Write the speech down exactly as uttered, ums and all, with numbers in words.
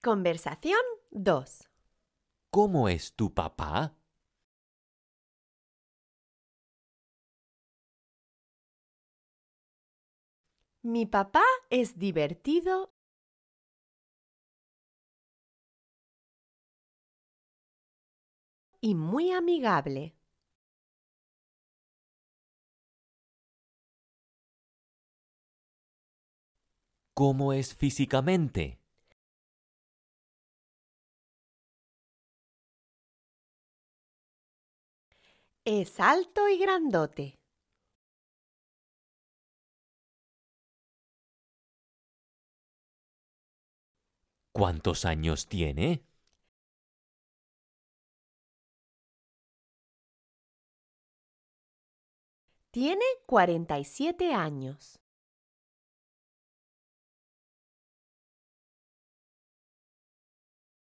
Conversación dos. ¿Cómo es tu papá? Mi papá es divertido y muy amigable. ¿Cómo es físicamente? Es alto y grandote. ¿Cuántos años tiene? Tiene cuarenta y siete años.